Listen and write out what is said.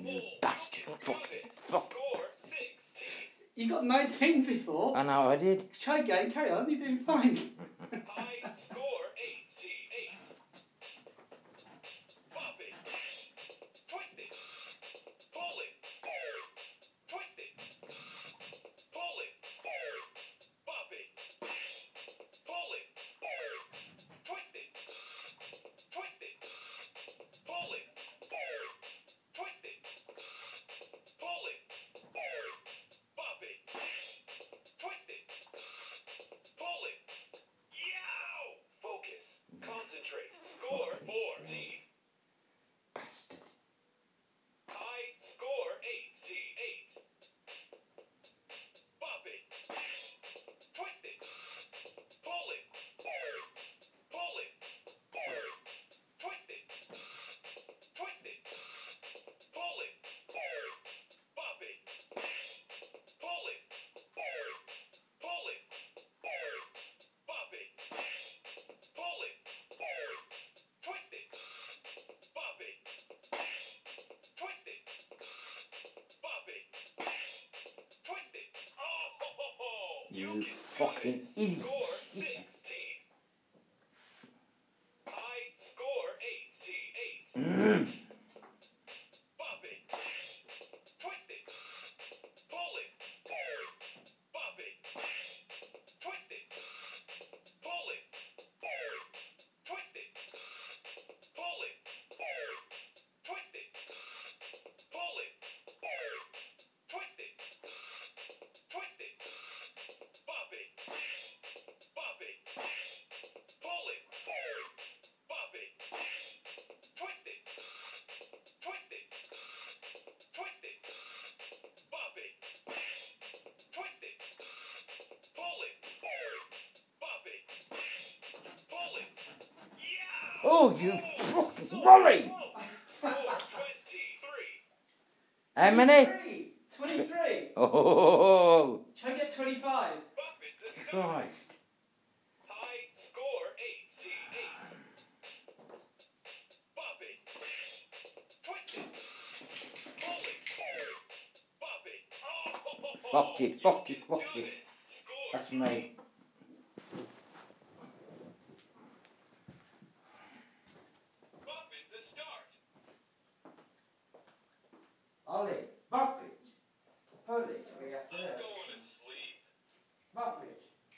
You bastard. Fuck. You got 19 before. I know, I did. Try again, carry on, you're doing fine. High score 88. Pop it. Twist it. Pull it. Twist it. Pull it. Pop it. Pull it. Twist it. Twist it. Pull it. Twist it. Pull it. Pop it. Twist it. Pull it. Yow! Focus. Concentrate. Score 14. Bastard. High score 88. Pop it. Twist it. Pull it. Pull it. Twist it. Twist it. Pull it. Pop it. Pull it. Pull it. Pop it. Pull it. Twist it. Pop it. Twist it. Pop it. Twist it. Oh, ho, ho, ho. You can do fucking it. idiot. Score 16. High score 88. Pop it. Twist it. Pull it. Pop it. Twist it. Pull it. Twist it. Pull it. Twist it. Pull it. Twist it. Twist it. Pop it. Pop it. Pull it. Pop it. Twist it. Twist it. Twist it. Pop it. Twist it. Pull it. Pop it. Pull it. Yeah! Oh, you fucking Wally! Score 23. How many? 23. Oh, Try to get 25. Pop it to start. Christ. High score 88. Pop it. Twist it. Pull it. Pop it. Oh, ho, ho, ho. Fuck it, fuck You it, can fuck do it. it. Score That's me. Pop it to start. Ollie, bop it. Pull it. We have I'm to. going